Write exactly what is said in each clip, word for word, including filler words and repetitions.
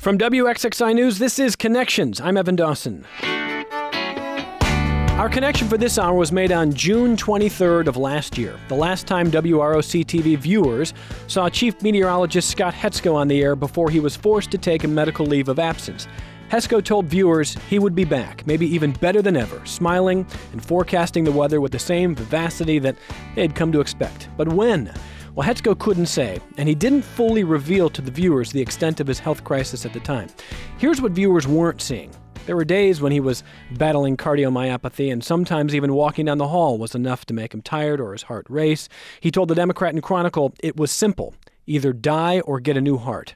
From W X X I News, this is Connections. I'm Evan Dawson. Our connection for this hour was made on June twenty-third of last year, the last time W R O C T V viewers saw Chief Meteorologist Scott Hetzko on the air before he was forced to take a medical leave of absence. Hetzko told viewers he would be back, maybe even better than ever, smiling and forecasting the weather with the same vivacity that they had come to expect. But when? Well, Hetzko couldn't say, and he didn't fully reveal to the viewers the extent of his health crisis at the time. Here's what viewers weren't seeing. There were days when he was battling cardiomyopathy, and sometimes even walking down the hall was enough to make him tired or his heart race. He told the Democrat and Chronicle it was simple, either die or get a new heart.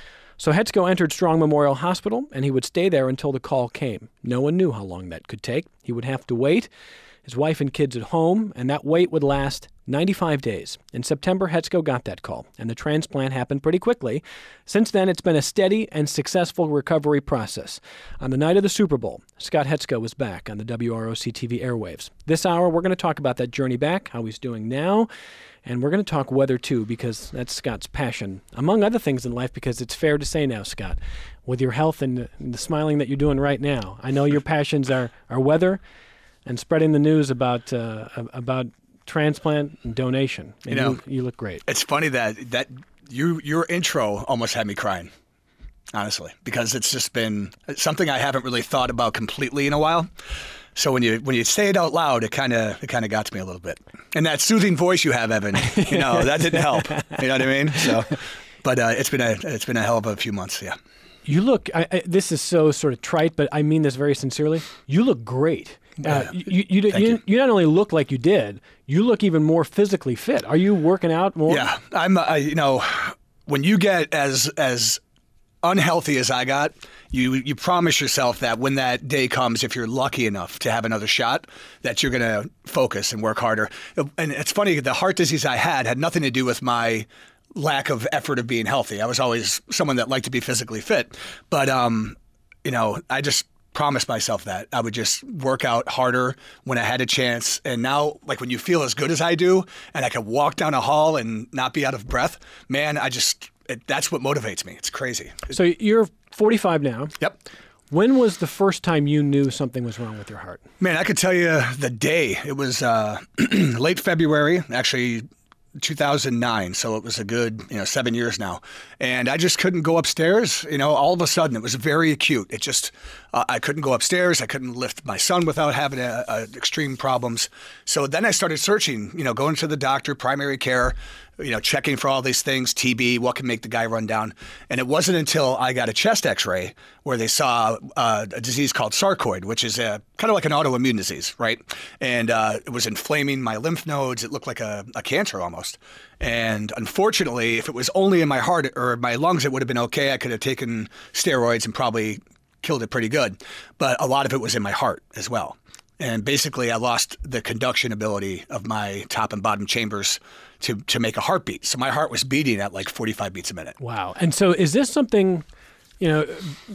So Hetzko entered Strong Memorial Hospital, and he would stay there until the call came. No one knew how long that could take. He would have to wait, his wife and kids at home, and that wait would last ninety-five days. In September, Hetzko got that call, and the transplant happened pretty quickly. Since then, it's been a steady and successful recovery process. On the night of the Super Bowl, Scott Hetzko was back on the W R O C T V airwaves. This hour, we're going to talk about that journey back, how he's doing now, and we're going to talk weather, too, because that's Scott's passion, among other things in life, because it's fair to say now, Scott, with your health and the, and the smiling that you're doing right now, I know your passions are, are weather and spreading the news about uh, about transplant and donation. And you know, you, you look great. It's funny that that you your intro almost had me crying, honestly, because it's just been something I haven't really thought about completely in a while. So when you when you say it out loud, it kind of it kind of got to me a little bit. And that soothing voice you have, Evan, you know, that didn't help. You know what I mean? So, but uh, it's been a it's been a hell of a few months. Yeah. You look. I, I, this is so sort of trite, but I mean this very sincerely. You look great. Uh, you, you, you, you, you not only look like you did, you look even more physically fit. Are you working out more? Yeah, I'm. Uh, you know, when you get as as unhealthy as I got, you you promise yourself that when that day comes, if you're lucky enough to have another shot, that you're going to focus and work harder. And it's funny, the heart disease I had had nothing to do with my lack of effort of being healthy. I was always someone that liked to be physically fit, but um, you know, I just promised myself that I would just work out harder when I had a chance. And now, like when you feel as good as I do, and I can walk down a hall and not be out of breath, man, I just it, that's what motivates me. It's crazy. So you're forty-five now. Yep. When was the first time you knew something was wrong with your heart? Man, I could tell you the day. It was uh, late February, actually two thousand nine, so it was a good, you know, seven years now. And I just couldn't go upstairs. You know, all of a sudden, it was very acute. It just, uh, I couldn't go upstairs. I couldn't lift my son without having a, a extreme problems. So then I started searching, you know, going to the doctor, primary care, you know, checking for all these things, T B, what can make the guy run down. And it wasn't until I got a chest x-ray where they saw uh, a disease called sarcoid, which is a, kind of like an autoimmune disease, right? And uh, it was inflaming my lymph nodes. It looked like a, a cancer almost. And unfortunately, if it was only in my heart or my lungs, it would have been okay. I could have taken steroids and probably killed it pretty good. But a lot of it was in my heart as well. And basically, I lost the conduction ability of my top and bottom chambers to, to make a heartbeat. So my heart was beating at like forty-five beats a minute. Wow. And so is this something, you know,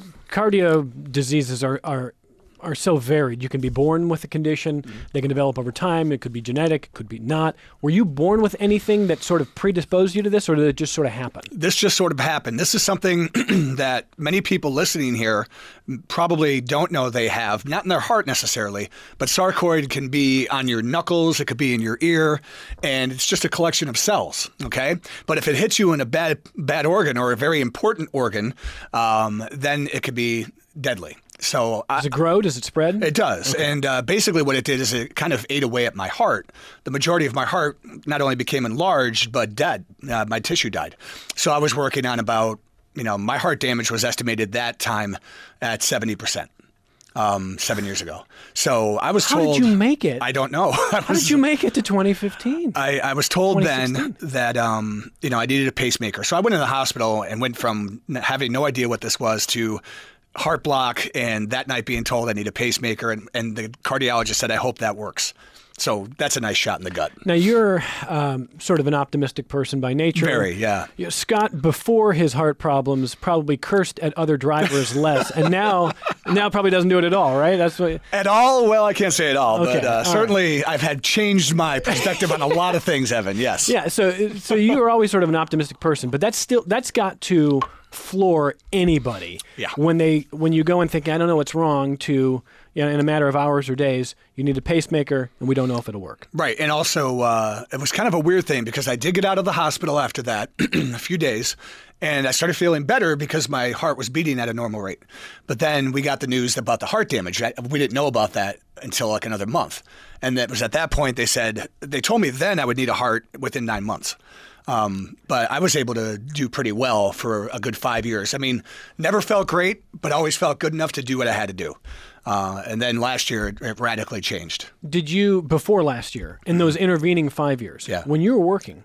cardio diseases are, are are so varied. You can be born with a condition. Mm-hmm. They can develop over time. It could be genetic. It could be not. Were you born with anything that sort of predisposed you to this, or did it just sort of happen? This just sort of happened. This is something that many people listening here probably don't know they have, not in their heart necessarily, but sarcoid can be on your knuckles. It could be in your ear, and it's just a collection of cells, okay? But if it hits you in a bad, bad organ or a very important organ, um, then it could be deadly. So does it grow? Does it spread? It does. Okay. And uh, basically what it did is it kind of ate away at my heart. The majority of my heart not only became enlarged, but dead. Uh, my tissue died. So I was working on about, you know, my heart damage was estimated that time at seventy percent. Um, seven years ago. So I was How told... How did you make it? I don't know. I How was, did you make it to twenty fifteen? I, I was told then that, um, you know, I needed a pacemaker. So I went in the hospital and went from having no idea what this was to heart block, and that night being told I need a pacemaker, and, and the cardiologist said, I hope that works. So that's a nice shot in the gut. Now, you're um, sort of an optimistic person by nature. Very, yeah. You know, Scott, before his heart problems, probably cursed at other drivers less, and now now probably doesn't do it at all, right? That's what... At all? Well, I can't say at all, okay. but uh, all certainly right. I've had changed my perspective on a lot of things, Evan, yes. Yeah, so so you were always sort of an optimistic person, but that's still that's got to floor anybody. Yeah. When they when you go and think, I don't know what's wrong, to, you know, in a matter of hours or days, you need a pacemaker, and we don't know if it'll work. Right. And also, uh, it was kind of a weird thing because I did get out of the hospital after that, a few days, and I started feeling better because my heart was beating at a normal rate. But then we got the news about the heart damage. I, we didn't know about that until like another month. And it was at that point they said, they told me then I would need a heart within nine months. Um, but I was able to do pretty well for a good five years. I mean, never felt great, but always felt good enough to do what I had to do. Uh, and then last year, it, it radically changed. Did you, before last year, in those intervening five years, Yeah. when you were working,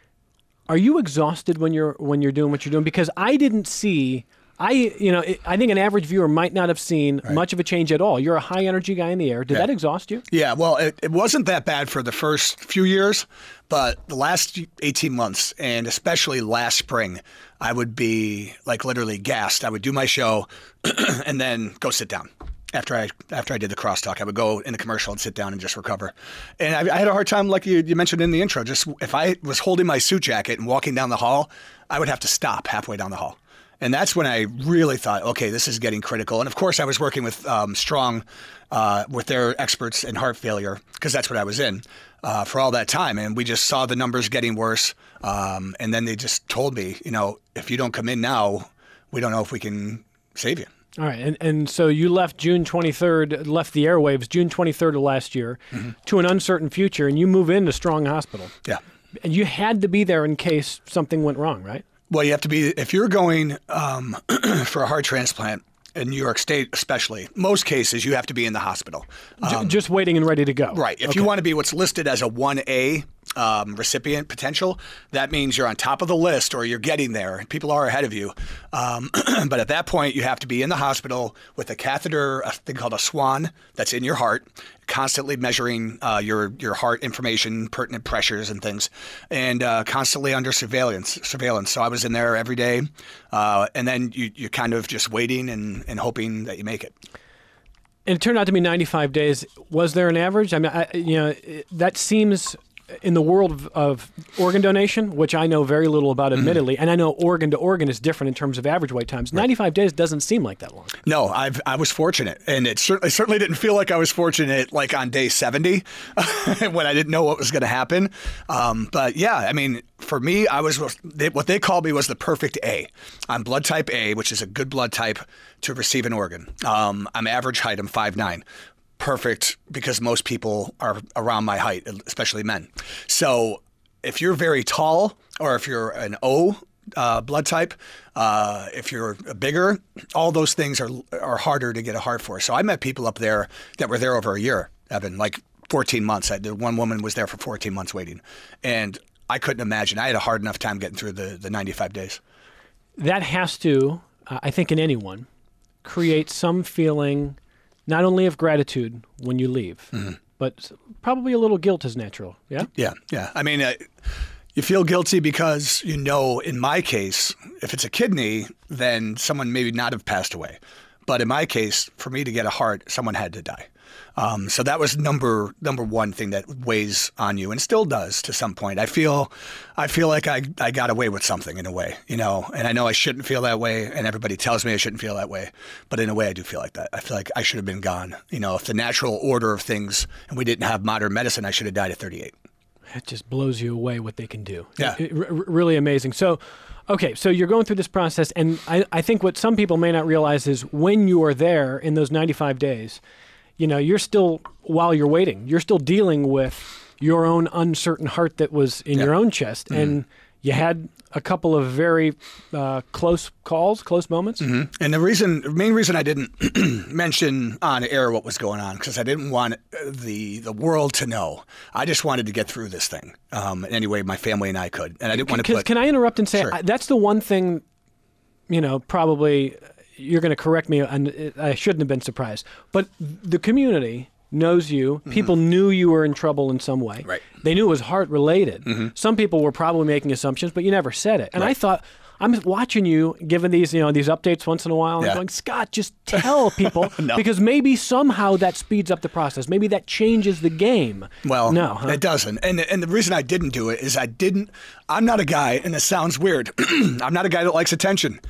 are you exhausted when you're when you're doing what you're doing? Because I didn't see, I you know, I think an average viewer might not have seen Right. much of a change at all. You're a high energy guy in the air. Did Yeah. that exhaust you? Yeah, well, it, it wasn't that bad for the first few years, but the last eighteen months, and especially last spring, I would be like literally gassed. I would do my show and then go sit down. After I after I did the crosstalk, I would go in the commercial and sit down and just recover. And I, I had a hard time, like you, you mentioned in the intro, just if I was holding my suit jacket and walking down the hall, I would have to stop halfway down the hall. And that's when I really thought, okay, this is getting critical. And of course, I was working with um, Strong, uh, with their experts in heart failure, because that's what I was in uh, for all that time. And we just saw the numbers getting worse. Um, and then they just told me, you know, if you don't come in now, we don't know if we can save you. All right, and, and so you left June twenty-third, left the airwaves June twenty-third of last year mm-hmm. to an uncertain future, and you move into Strong Hospital. Yeah. And you had to be there in case something went wrong, right? Well, you have to be, if you're going um, for a heart transplant, in New York State especially, most cases you have to be in the hospital. Um, Just waiting and ready to go. Right. If okay. you want to be what's listed as a one A um, recipient potential, that means you're on top of the list or you're getting there. People are ahead of you. Um, but at that point, you have to be in the hospital with a catheter, a thing called a swan, that's in your heart, constantly measuring uh, your your heart information, pertinent pressures and things, and uh, constantly under surveillance. Surveillance. So I was in there every day, uh, and then you, you're kind of just waiting and, and hoping that you make it. And it turned out to be ninety-five days. Was there an average? I mean, I, you know, it, that seems in the world of, of organ donation, which I know very little about, admittedly, mm-hmm. and I know organ to organ is different in terms of average wait times. Right. ninety-five days doesn't seem like that long. No, I've, I was fortunate, and it certainly, certainly didn't feel like I was fortunate like on day seventy when I didn't know what was going to happen. Um, but yeah, I mean, for me, I was what they called me was the perfect A. I'm blood type A, which is a good blood type to receive an organ. Um, I'm average height. I'm five nine. Perfect, because most people are around my height, especially men. So if you're very tall, or if you're an O uh, blood type, uh, if you're bigger, all those things are are harder to get a heart for. So I met people up there that were there over a year, Evan, like fourteen months. I, one woman was there for fourteen months waiting. And I couldn't imagine. I had a hard enough time getting through the, the ninety-five days. That has to, uh, I think in anyone, create some feeling not only of gratitude when you leave, mm-hmm. but probably a little guilt is natural. Yeah? Yeah, yeah. I mean, uh, you feel guilty because, you know, in my case, if it's a kidney, then someone maybe not have passed away. But in my case, for me to get a heart, someone had to die. Um, so that was number number one thing that weighs on you, and still does to some point. I feel, I feel like I, I got away with something in a way, you know, and I know I shouldn't feel that way, and everybody tells me I shouldn't feel that way, but in a way I do feel like that. I feel like I should have been gone. You know, if the natural order of things, and we didn't have modern medicine, I should have died at thirty-eight. It just blows you away what they can do. Yeah, it, it, r- really amazing. So. Okay, so you're going through this process, and I, I think what some people may not realize is when you are there in those ninety-five days, you know, you're still, while you're waiting, you're still dealing with your own uncertain heart that was in yeah. your own chest, mm-hmm. and you had a couple of very uh, close calls, close moments. Mm-hmm. And the reason, the main reason I didn't mention on air what was going on, because I didn't want the the world to know. I just wanted to get through this thing um, in any way my family and I could, and I didn't want to put. Can I interrupt and say sure. I, that's the one thing, you know, probably you're going to correct me, and I shouldn't have been surprised, but the community knows you. Mm-hmm. People knew you were in trouble in some way. Right. They knew it was heart related. Mm-hmm. Some people were probably making assumptions, but you never said it. And right. I thought, I'm watching you giving these, you know, these updates once in a while, and yeah. I'm going, Scott, just tell people, no. because maybe somehow that speeds up the process. Maybe that changes the game. Well, no, huh? It doesn't. And and the reason I didn't do it is I didn't. I'm not a guy, and it sounds weird. I'm not a guy that likes attention.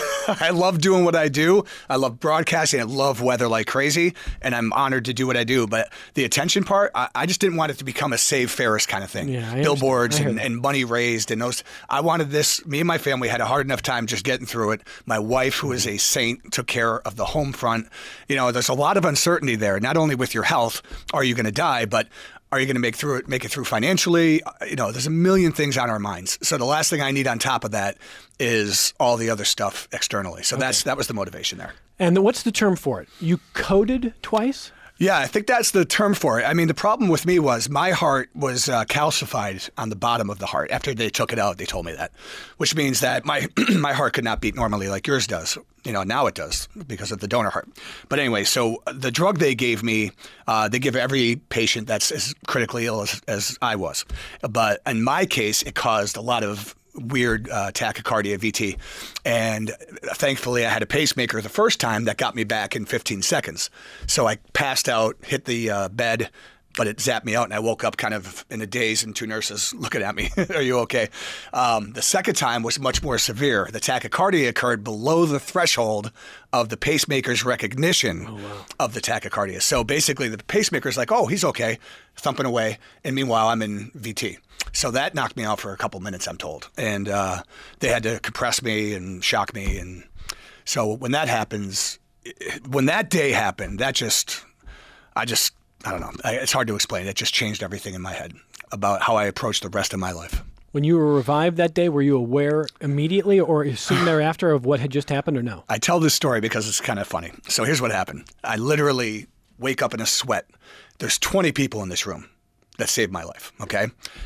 I love doing what I do. I love broadcasting. I love weather like crazy, and I'm honored to do what I do. But the attention part, I, I just didn't want it to become a Save Ferris kind of thing. Yeah, Billboards and, and money raised and those. I wanted this. Me and my family had a hard enough time just getting through it. My wife, who is a saint, took care of the home front. You know, there's a lot of uncertainty there. Not only with your health, are you going to die, but are you going to make through it, make it through financially? You know, there's a million things on our minds. So the last thing I need on top of that is all the other stuff externally. So okay. that's that was the motivation there. And what's the term for it? You coded twice? Yeah, I think that's the term for it. I mean, the problem with me was my heart was uh, calcified on the bottom of the heart. After they took it out, they told me that, which means that my my heart could not beat normally like yours does. You know, now it does because of the donor heart. But anyway, so the drug they gave me, uh, they give every patient that's as critically ill as, as I was. But in my case, it caused a lot of weird uh, tachycardia, V T. And thankfully, I had a pacemaker the first time that got me back in fifteen seconds. So I passed out, hit the uh, bed, but it zapped me out, and I woke up kind of in a daze, and two nurses looking at me. Are you okay? Um, the second time was much more severe. The tachycardia occurred below the threshold of the pacemaker's recognition oh, wow. of the tachycardia. So basically, the pacemaker's like, oh, he's okay, thumping away, and meanwhile, I'm in V T. So that knocked me out for a couple minutes, I'm told. And uh, they had to compress me and shock me. And so when that happens, when that day happened, that just, I just, I don't know. I, it's hard to explain. It just changed everything in my head about how I approached the rest of my life. When you were revived that day, were you aware immediately or soon thereafter of what had just happened or no? I tell this story because it's kind of funny. So here's what happened. I literally wake up in a sweat. There's twenty people in this room that saved my life, okay?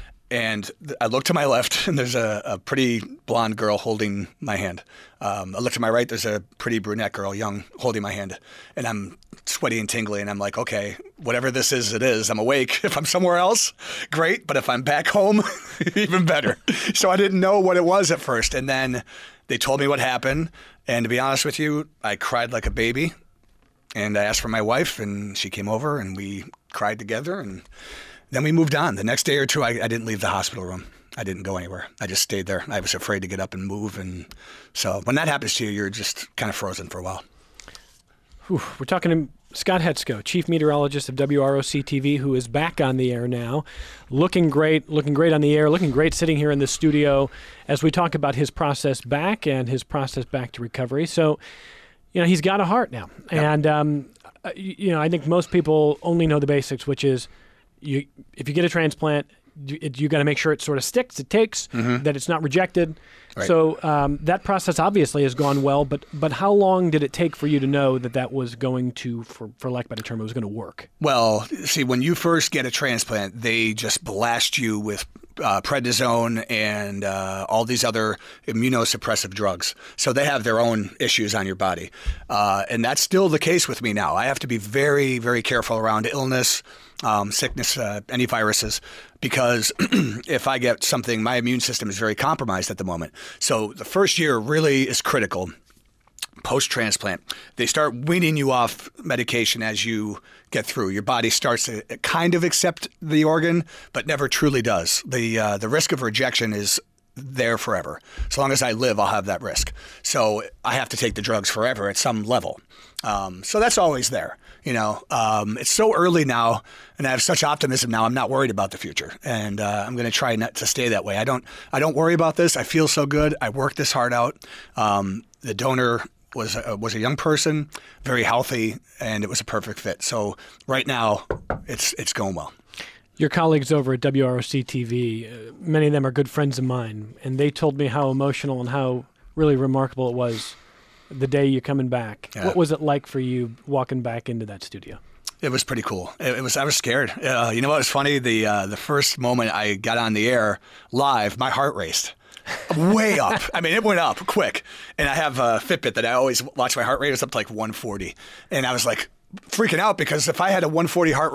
And I look to my left, and there's a, a pretty blonde girl holding my hand. Um, I look to my right, there's a pretty brunette girl, young, holding my hand. And I'm sweaty and tingly, and I'm like, okay, whatever this is, it is. I'm awake. If I'm somewhere else, great. But if I'm back home, even better. So I didn't know what it was at first. And then they told me what happened. And to be honest with you, I cried like a baby. And I asked for my wife, and she came over, and we cried together. And then we moved on. The next day or two, I, I didn't leave the hospital room. I didn't go anywhere. I just stayed there. I was afraid to get up and move. And so when that happens to you, you're just kind of frozen for a while. Whew. We're talking to Scott Hetzko, Chief Meteorologist of W R O C T V, who is back on the air now, looking great, looking great on the air, looking great sitting here in the studio as we talk about his process back and his process back to recovery. So, you know, he's got a heart now. Yep. And, um, you know, I think most people only know the basics, which is, You, if you get a transplant, you, you got to make sure it sort of sticks, it takes, mm-hmm. that it's not rejected. Right. So um, that process obviously has gone well, but but how long did it take for you to know that that was going to, for, for lack of a better term, it was going to work? Well, see, when you first get a transplant, they just blast you with uh, prednisone and uh, all these other immunosuppressive drugs. So they have their own issues on your body. Uh, and that's still the case with me now. I have to be very, very careful around illness, Um, sickness, uh, any viruses, because if I get something, my immune system is very compromised at the moment. So the first year really is critical. Post-transplant, they start weaning you off medication as you get through. Your body starts to kind of accept the organ, but never truly does. The uh, the risk of rejection is there forever. As long as I live, I'll have that risk. So I have to take the drugs forever at some level. Um, so that's always there. You know, um, it's so early now, and I have such optimism now. I'm not worried about the future, and uh, I'm going to try not to stay that way. I don't. I don't worry about this. I feel so good. I worked this hard out. Um, the donor was a, was a young person, very healthy, and it was a perfect fit. So right now, it's it's going well. Your colleagues over at W R O C T V, uh, many of them are good friends of mine, and they told me how emotional and how really remarkable it was the day you're coming back. Yeah. What was it like for you walking back into that studio? It was pretty cool. It, it was. I was scared. Uh, you know what was funny? The uh, the first moment I got on the air live, my heart raced. Way up. I mean, it went up quick. And I have a Fitbit that I always watch my heart rate. It was up to like one forty. And I was like freaking out because if I had a one forty heart rate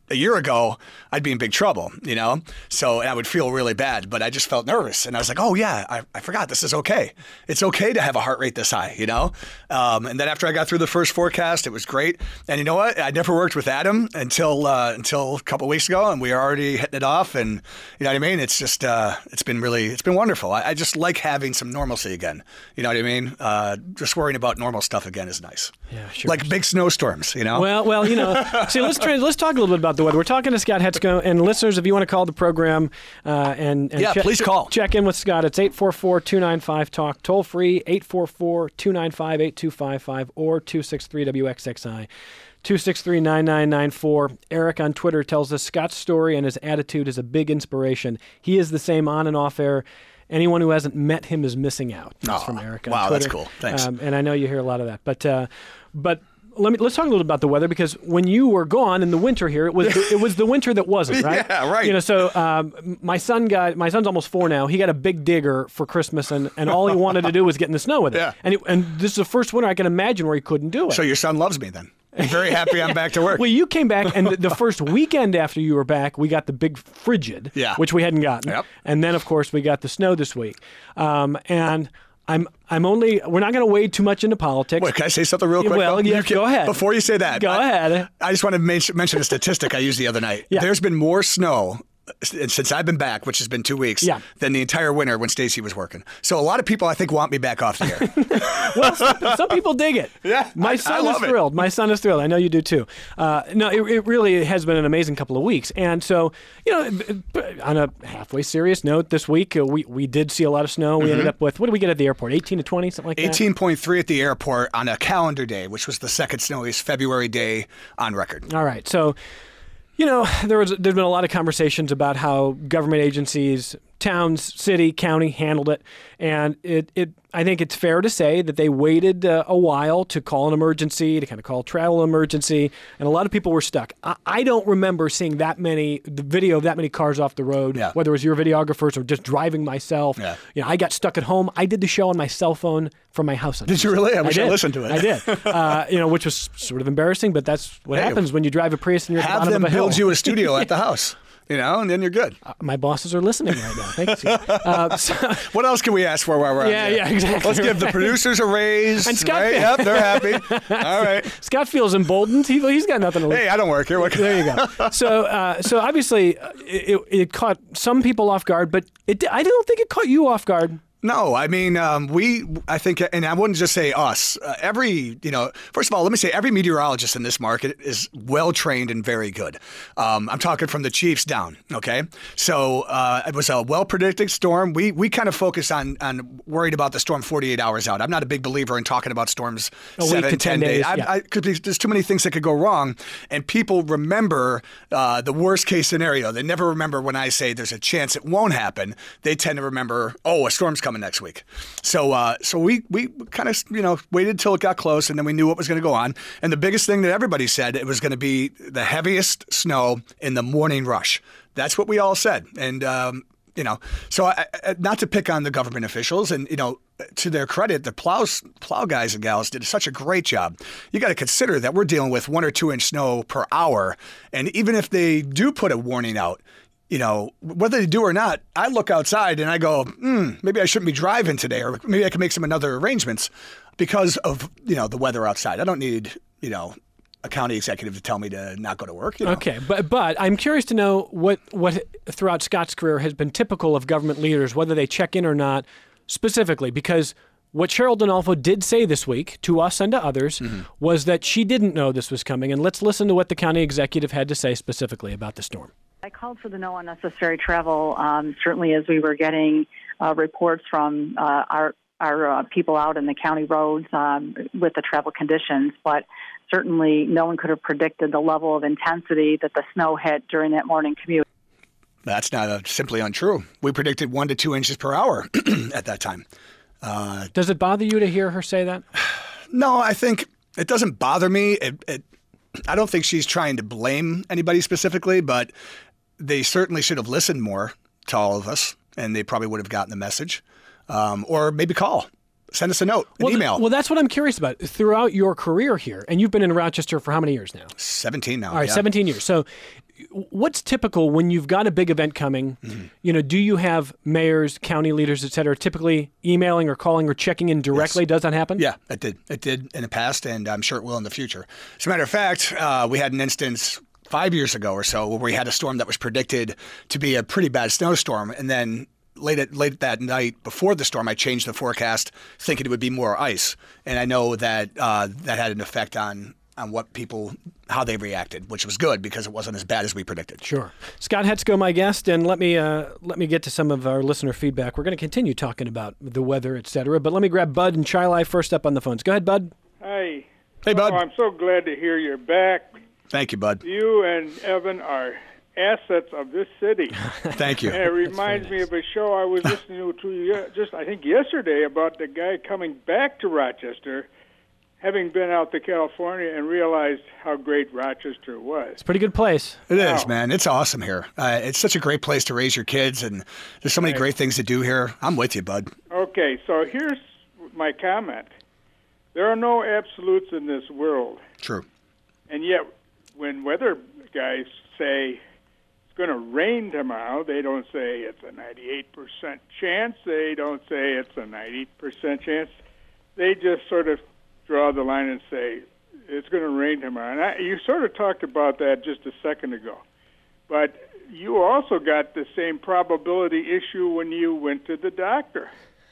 a year ago, I'd be in big trouble, you know? So, and I would feel really bad, but I just felt nervous. And I was like, oh, yeah, I, I forgot this is okay. It's okay to have a heart rate this high, you know? Um, and then after I got through the first forecast, it was great. And you know what? I never worked with Adam until uh, until a couple of weeks ago, and we are already hitting it off. And you know what I mean? It's just, uh, it's been really, it's been wonderful. I, I just like having some normalcy again. You know what I mean? Uh, just worrying about normal stuff again is nice. Yeah, sure. Like big snowstorms, you know? Well, well, you know, see, let's try, let's talk a little bit about the weather. We're talking to Scott Hetzko, and listeners, if you want to call the program uh, and, and yeah, che- please call. check in with Scott, it's eight four four, two nine five, talk, toll free, eight four four, two nine five, eight two five five, or two six three W X X I, two six three, nine nine nine four. Eric on Twitter tells us Scott's story and his attitude is a big inspiration. He is the same on and off air. Anyone who hasn't met him is missing out. That's oh, from Eric on wow, Twitter. that's cool. Thanks. Um, and I know you hear a lot of that, but uh, but. Let me let's talk a little about the weather, because when you were gone in the winter here, it was the, it was the winter that wasn't, right? Yeah, right. You know, so um, my son got my son's almost four now. He got a big digger for Christmas, and, and all he wanted to do was get in the snow with it. Yeah. And it, and this is the first winter I can imagine where he couldn't do it. So your son loves me then. I'm very happy I'm back to work. Well, you came back, and the, the first weekend after you were back, we got the big frigid, Yeah. which we hadn't gotten. Yep. And then, of course, we got the snow this week. Um, and I'm I'm only we're not going to wade too much into politics. Wait, can I say something real quick? Well, though? yeah, You can- go ahead. Before you say that, Go I, ahead. I just want to mention, mention a statistic I used the other night. Yeah. There's been more snow since I've been back, which has been two weeks, Yeah. than the entire winter when Stacey was working. So a lot of people, I think, want me back off the air. Well, some, some people dig it. Yeah, my I- son I is love it. thrilled. My son is thrilled. I know you do too. Uh, no, it, it really has been an amazing couple of weeks. And so, you know, on a halfway serious note, this week uh, we we did see a lot of snow. We Mm-hmm. ended up with, what did we get at the airport? eighteen to twenty, something like that. eighteen point three at the airport on a calendar day, which was the second snowiest February day on record. All right. So, you know, there was there's been a lot of conversations about how government agencies, towns, city, county handled it, and it, it I think it's fair to say that they waited uh, a while to call an emergency, to kind of call travel emergency, and a lot of people were stuck. I, I don't remember seeing that many the video of that many cars off the road, Yeah. whether it was your videographers or just driving myself. Yeah. You know, I got stuck at home. I did the show on my cell phone from my house. Did you really? I wish I did. listened to it. I did. Uh, you know, which was sort of embarrassing, but that's what Hey, happens when you drive a Prius and you're at the Have bottom them of a hill. build you a studio at the house, you know, and then you're good. Uh, my bosses are listening right now. Thank you. Uh, so, What else can we ask for while we're Yeah, on here? yeah, exactly. Let's give the producers a raise. And Scott- right? Yep, they're happy. All right. Scott feels emboldened. He, he's got nothing to lose. Hey, I don't work here. What can There you go. So, uh, so obviously, uh, it, it caught some people off guard, but it, I don't think it caught you off guard. No, I mean, um, we, I think, and I wouldn't just say us, uh, every, you know, first of all, let me say every meteorologist in this market is well trained and very good. Um, I'm talking from the chiefs down, okay? So uh, it was a well predicted storm. We we kind of focus on on worried about the storm forty-eight hours out. I'm not a big believer in talking about storms A week seven, to ten days, I, yeah. I, could be, there's too many things that could go wrong, and people remember uh, the worst case scenario. They never remember when I say there's a chance it won't happen. They tend to remember, oh, a storm's coming next week. So uh, so we we kind of you know waited till it got close, and then we knew what was going to go on. And the biggest thing that everybody said, it was going to be the heaviest snow in the morning rush. That's what we all said. And um, you know, so I, I, not to pick on the government officials, and you know, to their credit, the plows, plow guys and gals did such a great job. You got to consider that we're dealing with one or two inch snow per hour, and even if they do put a warning out, you know, whether they do or not, I look outside and I go, hmm, maybe I shouldn't be driving today, or maybe I can make some other arrangements because of, you know, the weather outside. I don't need, you know, a county executive to tell me to not go to work. You know? Okay, but but I'm curious to know what what throughout Scott's career has been typical of government leaders, whether they check in or not, specifically, because what Cheryl Donalfo did say this week to us and to others mm-hmm. was that she didn't know this was coming. And let's listen to what the county executive had to say specifically about the storm. I called for the no unnecessary travel, um, certainly as we were getting uh, reports from uh, our our uh, people out in the county roads um, with the travel conditions. But certainly no one could have predicted the level of intensity that the snow hit during that morning commute. That's not uh, simply untrue. We predicted one to two inches per hour at that time. Uh, Does it bother you to hear her say that? No, I think it doesn't bother me. It, it, I don't think she's trying to blame anybody specifically, but they certainly should have listened more to all of us, and they probably would have gotten the message. Um, or maybe call send us a note, an well, email. Well, that's what I'm curious about. Throughout your career here, and you've been in Rochester for how many years now? seventeen now. All right, yeah. seventeen years. So what's typical when you've got a big event coming? Mm-hmm. You know, do you have mayors, county leaders, et cetera, typically emailing or calling or checking in directly? Yes. Does that happen? Yeah, it did. It did in the past, and I'm sure it will in the future. As a matter of fact, uh, we had an instance five years ago or so where we had a storm that was predicted to be a pretty bad snowstorm, and then late at, late that night before the storm, I changed the forecast thinking it would be more ice. And I know that uh, that had an effect on on what people, how they reacted, which was good because it wasn't as bad as we predicted. Sure. Scott Hetzko, my guest, and let me uh, let me get to some of our listener feedback. We're going to continue talking about the weather, et cetera, but let me grab Bud and Chili first up on the phones. Go ahead, Bud. Hi. Hey, Bud. Oh, I'm so glad to hear you're back. Thank you, Bud. You and Evan are assets of this city. Thank you. And it reminds me of a show I was listening to just, I think, yesterday about the guy coming back to Rochester, having been out to California and realized how great Rochester was. It's a pretty good place. It wow. is, man. It's awesome here. Uh, it's such a great place to raise your kids, and there's so many right. great things to do here. I'm with you, Bud. Okay, so here's my comment. There are no absolutes in this world. True. And yet, when weather guys say it's going to rain tomorrow, they don't say it's a ninety-eight percent chance. They don't say it's a ninety percent chance. They just sort of draw the line and say it's going to rain tomorrow. And I, you sort of talked about that just a second ago. But you also got the same probability issue when you went to the doctor.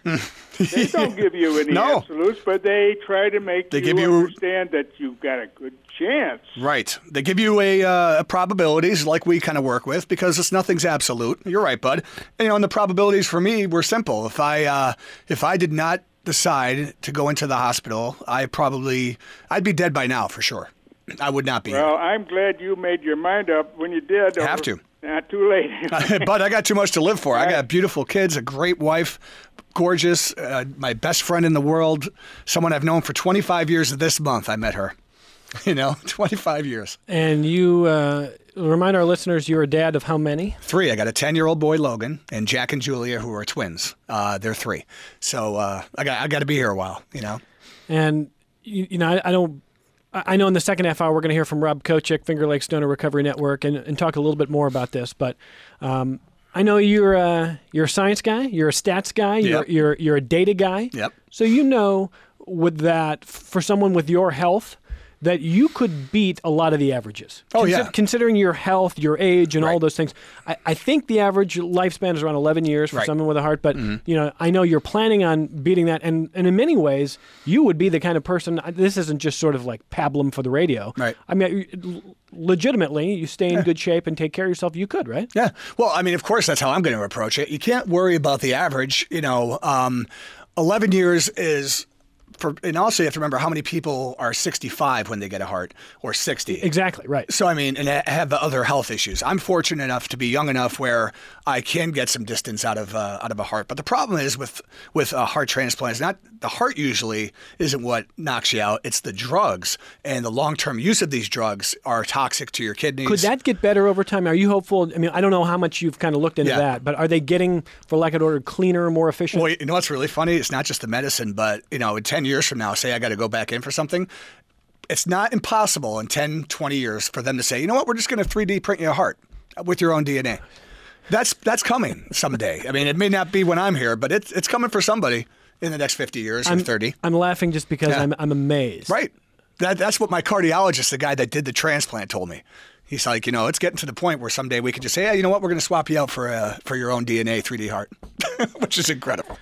They don't give you any no. absolutes, but they try to make they you, give you understand that you've got a good chance. Right. They give you a, uh, a probabilities like we kind of work with because it's nothing's absolute. You're right, Bud. And, you know, and the probabilities for me were simple. If I uh, if I did not decide to go into the hospital, I probably I'd be dead by now for sure. I would not be. Well, I'm glad you made your mind up when you did. Have to. Not too late. But I got too much to live for. I got beautiful kids, a great wife, gorgeous, uh, my best friend in the world, someone I've known for twenty-five years this month. I met her. You know, twenty-five years. And you uh, remind our listeners you're a dad of how many? Three. I got a ten-year-old boy, Logan, and Jack and Julia, who are twins. Uh, they're three. So uh, I got I got to be here a while, you know. And, you, you know, I, I don't. I know in the second half hour we're going to hear from Rob Kochik, Finger Lakes Donor Recovery Network, and, and talk a little bit more about this. But um, I know you're a, you're a science guy, you're a stats guy, you're Yep. you're you're a data guy. Yep. So you know with that for someone with your health that you could beat a lot of the averages. Oh, Consi- yeah. Considering your health, your age, and all Right. those things. I, I think the average lifespan is around eleven years for Right. someone with a heart, but you know, I know you're planning on beating that, and, and in many ways, you would be the kind of person, this isn't just sort of like pablum for the radio. Right. I mean, you- legitimately, you stay in good shape and take care of yourself, you could, right? Yeah. Well, I mean, of course, that's how I'm going to approach it. You can't worry about the average. You know, um, eleven years is... For, and also, you have to remember how many people are sixty-five when they get a heart, or sixty. Exactly, right. So, I mean, and have the other health issues. I'm fortunate enough to be young enough where I can get some distance out of uh, out of a heart. But the problem is with with a heart transplant is not the heart usually isn't what knocks you out. It's the drugs, and the long term use of these drugs are toxic to your kidneys. Could that get better over time? Are you hopeful? I mean, I don't know how much you've kind of looked into Yeah. that, but are they getting, for lack of a word, cleaner, more efficient? Well, you know what's really funny? It's not just the medicine, but you know, in ten years from now, say I got to go back in for something. It's not impossible in ten, twenty years for them to say, you know what, we're just going to three D print your heart with your own D N A. That's that's coming someday. I mean, it may not be when I'm here, but it's it's coming for somebody in the next fifty years or I'm, thirty. I'm laughing just because Yeah. I'm I'm amazed. Right. That that's what my cardiologist, the guy that did the transplant, told me. He's like, you know, it's getting to the point where someday we can just say, hey, you know what, we're going to swap you out for uh, for your own D N A three D heart, which is incredible.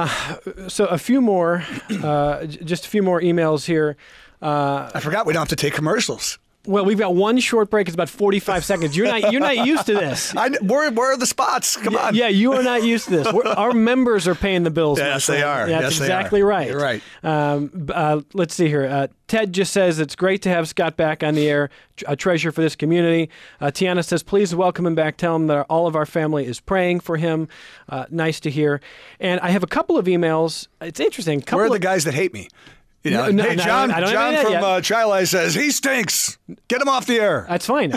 So a few more, uh, j- just a few more emails here. Uh, I forgot we don't have to take commercials. well, we've got one short break. It's about forty-five seconds. You're not you're not used to this. I, where, where are the spots? Come on. Yeah, you are not used to this. We're, our members are paying the bills. Yes, my they friend. are. That's Yes, they exactly are. right. You're right. Um, b- uh, let's see here. Uh, Ted just says it's great to have Scott back on the air, a treasure for this community. Uh, Tiana says, please welcome him back. Tell him that all of our family is praying for him. Uh, nice to hear. And I have a couple of emails. It's interesting. Couple Where are the of, guys that hate me? You know, No, no, hey, no, John, I don't have John any of that from yet. uh, Chili says, he stinks. Get him off the air. That's fine.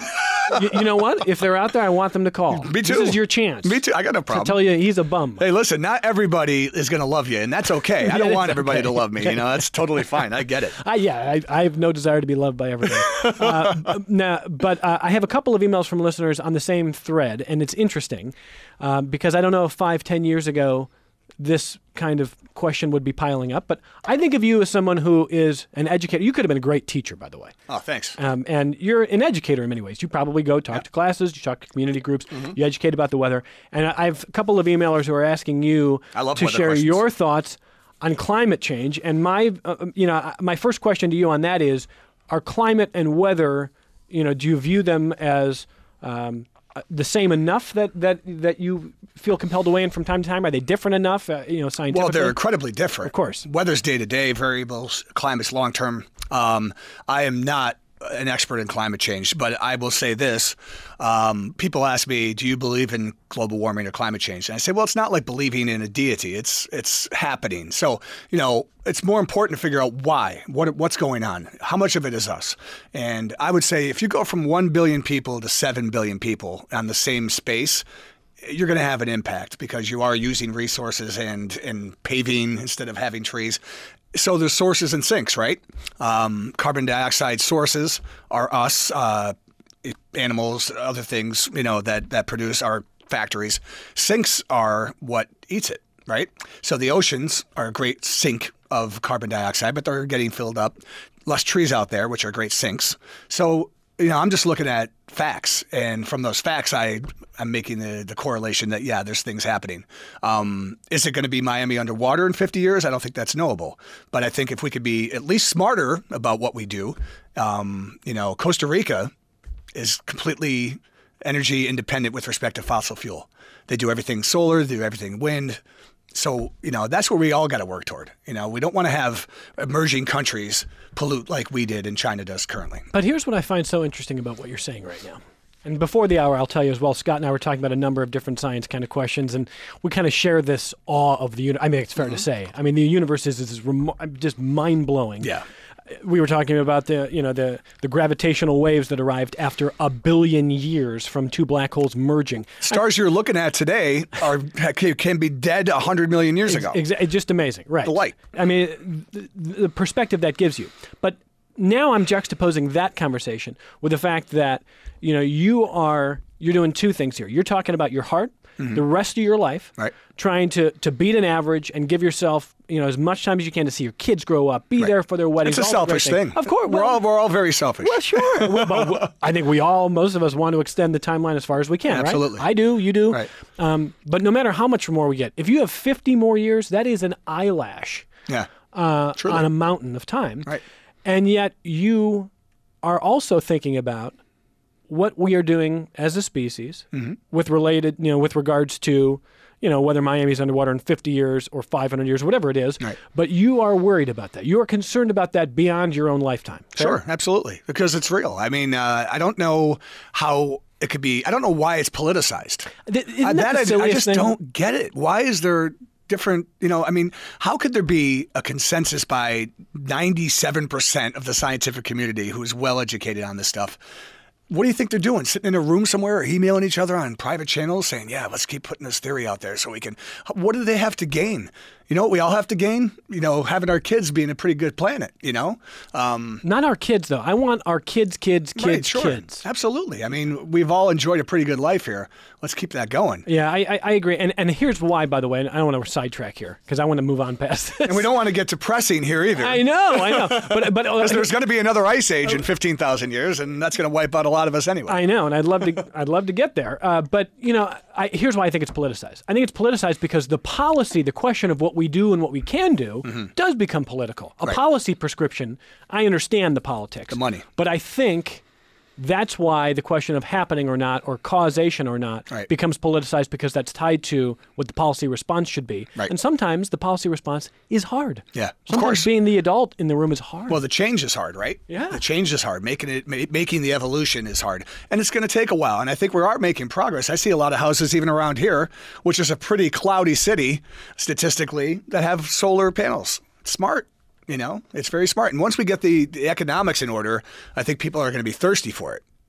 you, you know what? If they're out there, I want them to call. Me too. This is your chance. Me too. I got no problem. To tell you he's a bum. Hey, listen, not everybody is going to love you, and that's okay. I don't Yeah, want it's everybody okay. to love me. You know, that's totally fine. I get it. I, yeah, I, I have no desire to be loved by everybody. uh, nah, but uh, I have a couple of emails from listeners on the same thread, and it's interesting uh, because I don't know if five, ten years ago this kind of question would be piling up. But I think of you as someone who is an educator. You could have been a great teacher, by the way. Oh, thanks. Um, and you're an educator in many ways. You probably go talk Yep. to classes, you talk to community groups, mm-hmm. you educate about the weather. And I I have a couple of emailers who are asking you I love to weather share questions. your thoughts on climate change. And my, uh, you know, my first question to you on that is: are climate and weather, you know, do you view them as um, uh, the same enough that, that that you feel compelled to weigh in from time to time? Are they different enough, uh, you know, scientifically? Well, they're incredibly different. Of course. Weather's day to day variables, climate's long term. Um, I am not an expert in climate change, but I will say this. Um, people ask me, do you believe in global warming or climate change? And I say, well, it's not like believing in a deity. It's it's happening. So, you know, it's more important to figure out why, what what's going on, how much of it is us. And I would say if you go from one billion people to seven billion people on the same space, you're going to have an impact because you are using resources and, and paving instead of having trees. So there's sources and sinks, right? Um, carbon dioxide sources are us, uh, animals, other things, you know, that, that produce our factories. Sinks are what eats it, right? So the oceans are a great sink of carbon dioxide, but they're getting filled up. Less trees out there, which are great sinks. So, you know, I'm just looking at facts, and from those facts, I I'm making the, the correlation that yeah, there's things happening. Um, is it going to be Miami underwater in fifty years? I don't think that's knowable, but I think if we could be at least smarter about what we do, um, you know, Costa Rica is completely energy independent with respect to fossil fuel. They do everything solar, they do everything wind. So, you know, that's where we all got to work toward. You know, we don't want to have emerging countries pollute like we did and China does currently. But here's what I find so interesting about what you're saying right now. And before the hour, I'll tell you as well, Scott and I were talking about a number of different science kind of questions, and we kind of share this awe of the universe. I mean, it's fair mm-hmm. to say. I mean, the universe is, is remo- just mind-blowing. Yeah. We were talking about the, you know, the, the gravitational waves that arrived after a billion years from two black holes merging. Stars I, you're looking at today are can be dead one hundred million years ago. Ex- ex- just amazing, right? The light. I mean, the, the perspective that gives you. But now I'm juxtaposing that conversation with the fact that, you know, you are you're doing two things here. You're talking about your heart, mm-hmm. the rest of your life, right. trying to, to beat an average and give yourself, you know, as much time as you can to see your kids grow up, be right. there for their weddings. It's a selfish thing. Of course. We're well, all we're all very selfish. Well, sure. well, but I think we all, most of us, want to extend the timeline as far as we can, Absolutely. right? I do, you do. Right. Um, but no matter how much more we get, if you have fifty more years, that is an eyelash yeah. uh, on a mountain of time. Right. And yet you are also thinking about what we are doing as a species mm-hmm. with related, you know, with regards to, you know, whether Miami's underwater in fifty years or five hundred years, whatever it is. Right. But you are worried about that. You are concerned about that beyond your own lifetime. Fair? Sure, absolutely, because it's real. I mean, uh, I don't know how it could be. I don't know why it's politicized. Th- isn't uh, that that the I, I just thing? don't get it. Why is there different, you know, I mean, how could there be a consensus by ninety-seven percent of the scientific community who's well educated on this stuff? What do you think they're doing? Sitting in a room somewhere or emailing each other on private channels saying, yeah, let's keep putting this theory out there so we can. What do they have to gain? You know what we all have to gain? You know, having our kids being a pretty good planet, you know? Um, Not our kids, though. I want our kids, kids, kids, right, sure. kids. Absolutely. I mean, we've all enjoyed a pretty good life here. Let's keep that going. Yeah, I, I, I agree. And and here's why, by the way, and I don't want to sidetrack here because I want to move on past this. And we don't want to get depressing here either. I know, I know. But, but uh, there's going to be another ice age in fifteen thousand years, and that's going to wipe out a lot of us anyway. I know, and I'd love to I'd love to get there. Uh, but, you know, I, here's why I think it's politicized. I think it's politicized because the policy, the question of what we do and what we can do, mm-hmm. does become political. A right. policy prescription, I understand the politics. The money. But I think that's why the question of happening or not, or causation or not, right. becomes politicized because that's tied to what the policy response should be. Right. And sometimes the policy response is hard. Yeah, of sometimes course. being the adult in the room is hard. Well, the change is hard, right? Yeah. The change is hard. Making it, ma- making the evolution is hard. And it's going to take a while. And I think we are making progress. I see a lot of houses even around here, which is a pretty cloudy city, statistically, that have solar panels. It's smart. You know, it's very smart. And once we get the, the economics in order, I think people are going to be thirsty for it.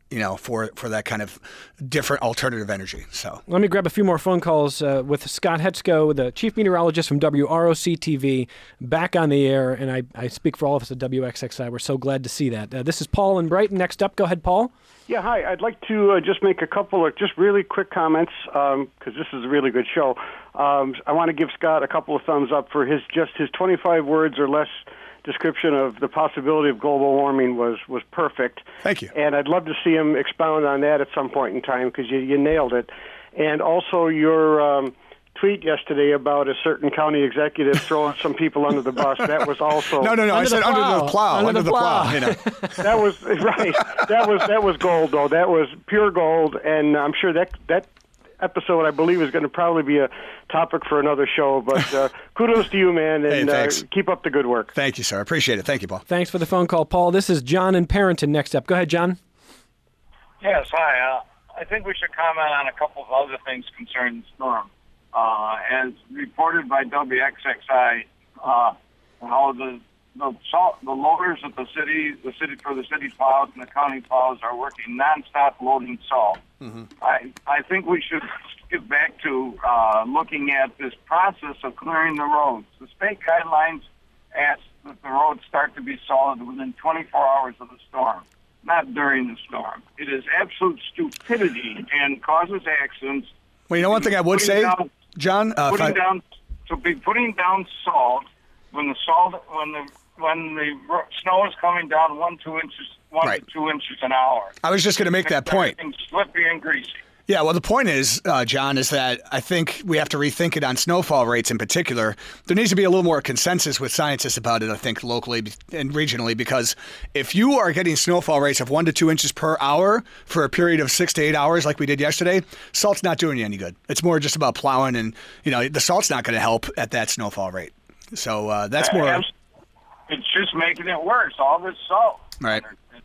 you know, for for that kind of different alternative energy. So let me grab a few more phone calls uh, with Scott Hetzko, the chief meteorologist from W R O C T V, back on the air. And I, I speak for all of us at W X X I. We're so glad to see that. Uh, this is Paul in Brighton. Next up, go ahead, Paul. Yeah, hi. I'd like to uh, just make a couple of just really quick comments because um, this is a really good show. Um, I want to give Scott a couple of thumbs up for his just his twenty-five words or less description of the possibility of global warming was, was perfect. Thank you. And I'd love to see him expound on that at some point in time because you, you nailed it. And also your um, tweet yesterday about a certain county executive throwing some people under the bus, that was also... No, no, no, I said plow. under the plow. Under, Under, the, the plow. plow. You know. That was, right, that was that was gold, though. That was pure gold, and I'm sure that that episode, I believe, is going to probably be a topic for another show. But uh, kudos to you, man, and Hey, uh, keep up the good work. Thank you, sir. I appreciate it. Thank you, Paul. Thanks for the phone call, Paul. This is John in Parenton next up. Go ahead, John. Yes, hi. Uh, I think we should comment on a couple of other things concerning the storm. Uh, as reported by W X X I, uh, how the the salt, the loaders at the city, the city for the city plows and the county plows are working nonstop loading salt. Mm-hmm. I I think we should get back to uh, looking at this process of clearing the roads. The state guidelines ask that the roads start to be solid within twenty-four hours of the storm, not during the storm. It is absolute stupidity and causes accidents. Well, you know one thing I would Putting say, down- John? Uh, if putting I- down to be putting down salt when the salt when the when the ro- snow is coming down one two inches one Right. to two inches an hour. I was just going to make that point. Everything's slippery and greasy. Yeah, well, the point is, uh, John, is that I think we have to rethink it on snowfall rates in particular. There needs to be a little more consensus with scientists about it, I think, locally and regionally, because if you are getting snowfall rates of one to two inches per hour for a period of six to eight hours like we did yesterday, salt's not doing you any good. It's more just about plowing, and, you know, the salt's not going to help at that snowfall rate. So uh, that's more... Uh, It's just making it worse. All this salt. Right.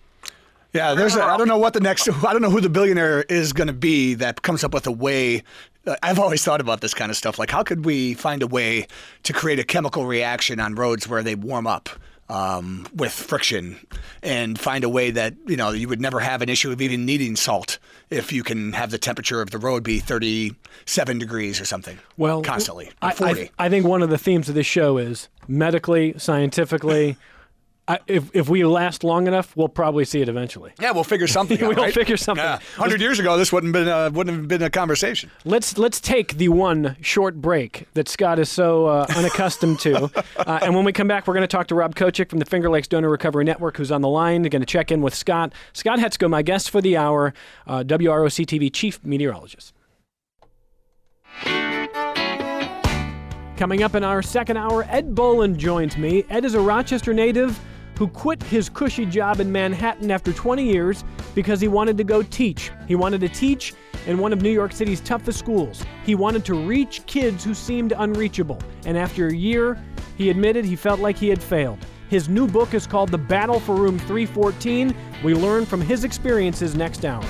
Yeah, there's. A, I don't know what the next. I don't know who the billionaire is going to be that comes up with a way. Uh, I've always thought about this kind of stuff. Like, how could we find a way to create a chemical reaction on roads where they warm up um, with friction, and find a way that you know you would never have an issue of even needing salt if you can have the temperature of the road be thirty-seven degrees or something. Well, constantly. Or I, forty. I, I think one of the themes of this show is medically, scientifically. I, if if we last long enough, we'll probably see it eventually. Yeah, we'll figure something out. We'll right? figure something Yeah. out. one hundred years ago, this wouldn't have been uh, wouldn't have been a conversation. Let's let's take the one short break that Scott is so uh, unaccustomed to, uh, and when we come back, we're going to talk to Rob Kochik from the Finger Lakes Donor Recovery Network, who's on the line. We're going to check in with Scott. Scott Hetzko, my guest for the hour, uh, W R O C T V chief meteorologist. Coming up in our second hour, Ed Boland joins me. Ed is a Rochester native who quit his cushy job in Manhattan after twenty years because he wanted to go teach. He wanted to teach in one of New York City's toughest schools. He wanted to reach kids who seemed unreachable. And after a year, he admitted he felt like he had failed. His new book is called The Battle for Room three fourteen. We learn from his experiences next hour.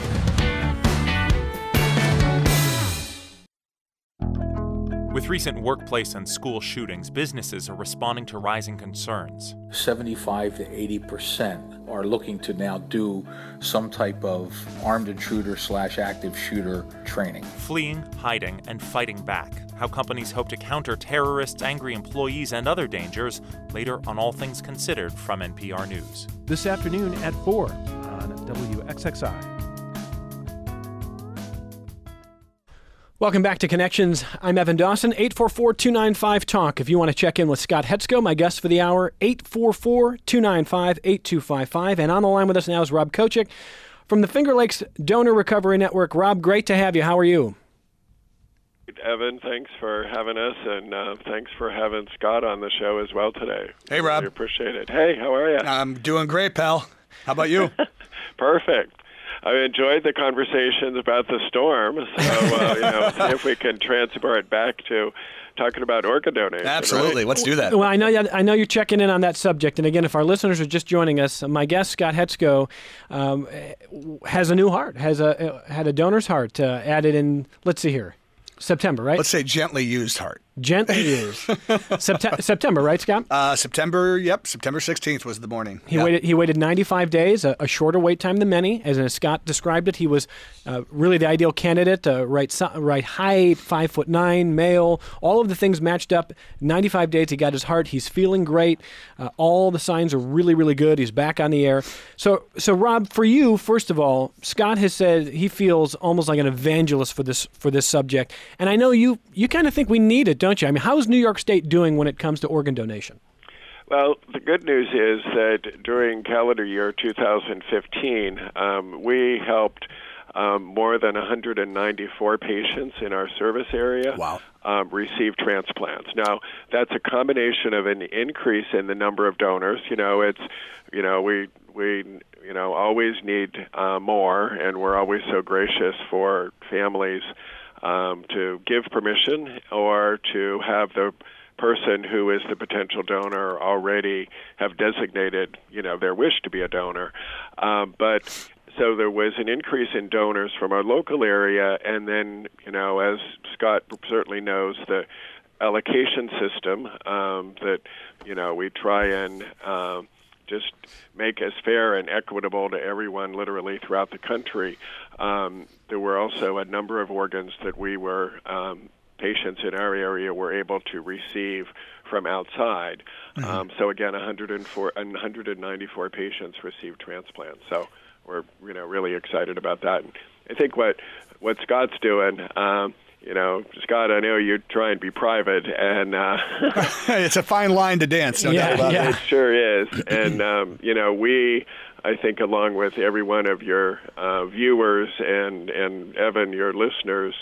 With recent workplace and school shootings, businesses are responding to rising concerns. seventy-five to eighty percent are looking to now do some type of armed intruder slash active shooter training. Fleeing, hiding, and fighting back. How companies hope to counter terrorists, angry employees, and other dangers. Later on All Things Considered from N P R News. This afternoon at four on W X X I. Welcome back to Connections. I'm Evan Dawson, eight four four, two nine five, talk. If you want to check in with Scott Hetzko, my guest for the hour, eight four four, two nine five, eight two five five. And on the line with us now is Rob Kochik from the Finger Lakes Donor Recovery Network. Rob, great to have you. How are you? Evan, thanks for having us, and uh, thanks for having Scott on the show as well today. Hey, Rob. Really appreciate it. Hey, how are you? I'm doing great, pal. How about you? Perfect. I enjoyed the conversations about the storm, so uh, you know, see if we can transport back to talking about organ donation. Absolutely. Right? Let's do that. Well, I know, you, I know you're checking in on that subject. And again, if our listeners are just joining us, my guest, Scott Hetzko, um, has a new heart, has a had a donor's heart uh, added in, let's see here, September, right? Let's say gently used heart. Gently used. Sept- September, right, Scott? Uh, September, yep, September sixteenth was the morning. He yeah. waited He waited ninety-five days, a, a shorter wait time than many. As Scott described it, he was uh, really the ideal candidate, uh, right so, right height, five foot nine, male, all of the things matched up. ninety-five days, he got his heart. He's feeling great. Uh, all the signs are really, really good. He's back on the air. So, so Rob, for you, first of all, Scott has said he feels almost like an evangelist for this for this subject. And I know you, you kind of think we need it, don't you? I mean, how's New York State doing when it comes to organ donation? Well, the good news is that during calendar year two thousand fifteen, um, we helped um, more than one hundred ninety-four patients in our service area wow. um, receive transplants. Now, that's a combination of an increase in the number of donors. You know, it's, you know, we we you know always need uh, more, and we're always so gracious for families um, to give permission or to have the person who is the potential donor already have designated, you know, their wish to be a donor. Um, but so there was an increase in donors from our local area, and then, you know, as Scott certainly knows, the allocation system um, that, you know, we try and um, just make as fair and equitable to everyone literally throughout the country. Um, there were also a number of organs that we were um, patients in our area were able to receive from outside. Mm-hmm. Um, so again, one hundred four, one hundred ninety-four patients received transplants. So we're you know really excited about that. And I think what what Scott's doing, um, you know, Scott, I know you try and be private, and uh, it's a fine line to dance. No yeah, doubt about yeah. it. It sure is. And um, you know, we, I think, along with every one of your uh, viewers and and Evan, your listeners,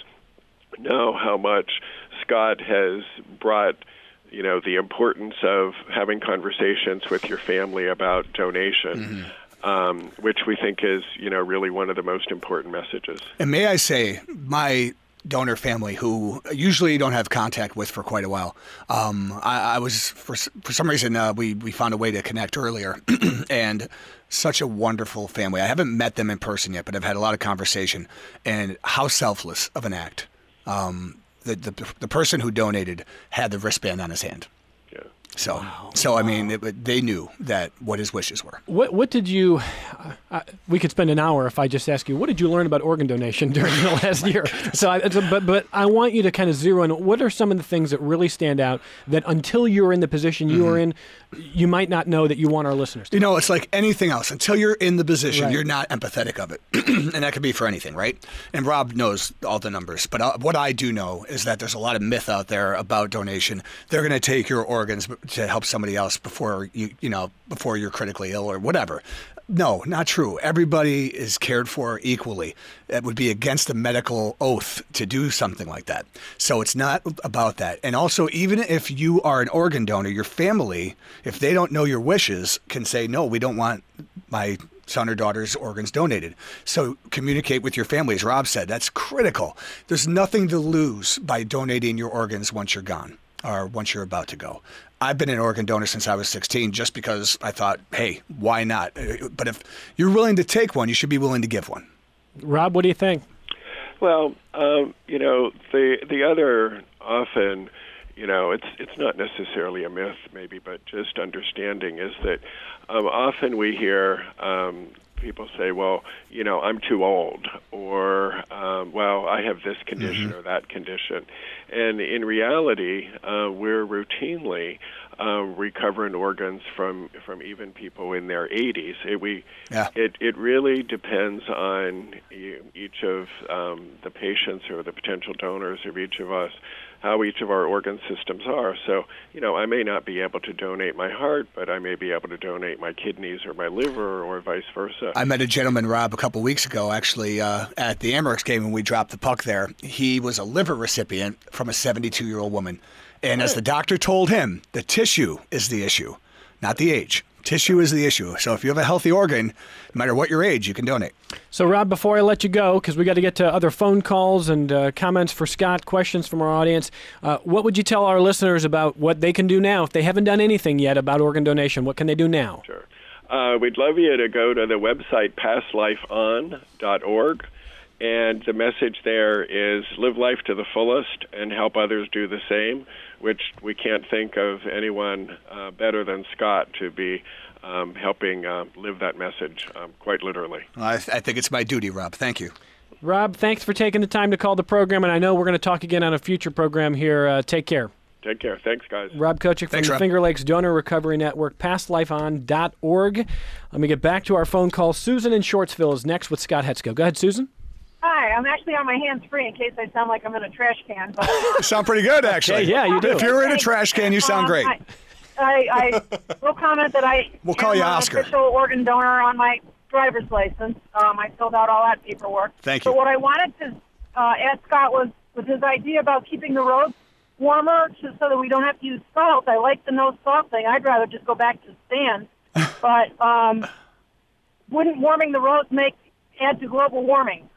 know how much Scott has brought, you know, the importance of having conversations with your family about donation, mm-hmm. um, which we think is, you know, really one of the most important messages. And may I say, my donor family, who usually don't have contact with for quite a while, um, I, I was, for for some reason, uh, we, we found a way to connect earlier, and such a wonderful family. I haven't met them in person yet, but I've had a lot of conversation, and how selfless of an act. Um, the, the the person who donated had the wristband on his hand. Yeah. So, wow. so I mean, it, they knew that what his wishes were. What what did you? Uh, we could spend an hour if I just ask you. What did you learn about organ donation during the last year? So, I, so, but but I want you to kind of zero in. What are some of the things that really stand out that until you're in the position you mm-hmm. are in, you might not know that you want our listeners to You know, it's like anything else. Until you're in the position, right. you're not empathetic of it. And that could be for anything, right? And Rob knows all the numbers. But uh, what I do know is that there's a lot of myth out there about donation. They're going to take your organs to help somebody else before you, you know, before you're critically ill or whatever. No, not true. Everybody is cared for equally. It would be against the medical oath to do something like that. So it's not about that. And also, even if you are an organ donor, your family, if they don't know your wishes, can say, no, we don't want my son or daughter's organs donated. So communicate with your family, as Rob said. That's critical. There's nothing to lose by donating your organs once you're gone or once you're about to go. I've been an organ donor since I was sixteen just because I thought, hey, why not? But if you're willing to take one, you should be willing to give one. Rob, what do you think? Well, um, you know, the the other often, you know, it's it's not necessarily a myth maybe, but just understanding is that um, often we hear um, people say, well, you know, I'm too old, or, um, well, I have this condition mm-hmm. or that condition. And in reality, uh, we're routinely uh, recovering organs from, from even people in their eighties. It, we, yeah. it, it really depends on each of um, the patients or the potential donors of each of us, how each of our organ systems are. So, you know, I may not be able to donate my heart, but I may be able to donate my kidneys or my liver or vice versa. I met a gentleman, Rob, a couple weeks ago, actually, uh, at the Amerks game when we dropped the puck there. He was a liver recipient from a seventy-two-year-old woman. And as the doctor told him, the tissue is the issue, not the age. Tissue is the issue. So if you have a healthy organ, no matter what your age, you can donate. So, Rob, before I let you go, because we got to get to other phone calls and uh, comments for Scott, questions from our audience, uh, what would you tell our listeners about what they can do now? If they haven't done anything yet about organ donation, what can they do now? Sure. Uh, we'd love you to go to the website pass life on dot org And the message there is live life to the fullest and help others do the same, which we can't think of anyone uh, better than Scott to be um, helping uh, live that message um, quite literally. Well, I, th- I think it's my duty, Rob. Thank you. Rob, thanks for taking the time to call the program, and I know we're going to talk again on a future program here. Uh, take care. Take care. Thanks, guys. Rob Kochik from Thanks, the Rob. Finger Lakes Donor Recovery Network, past life on dot org. Let me get back to our phone call. Susan in Shortsville is next with Scott Hetzko. Go ahead, Susan. Hi, I'm actually on my hands free in case I sound like I'm in a trash can. But You sound pretty good, actually. Okay, yeah, you do. If you're in a trash can, you sound Um, great. I, I, I will comment that I We'll call am you an Oscar. official organ donor on my driver's license. Um, I filled out all that paperwork. Thank you. But what I wanted to uh, ask Scott was, was his idea about keeping the roads warmer to, so that we don't have to use salt. I like the no salt thing. I'd rather just go back to sand. But um, wouldn't warming the roads make add to global warming?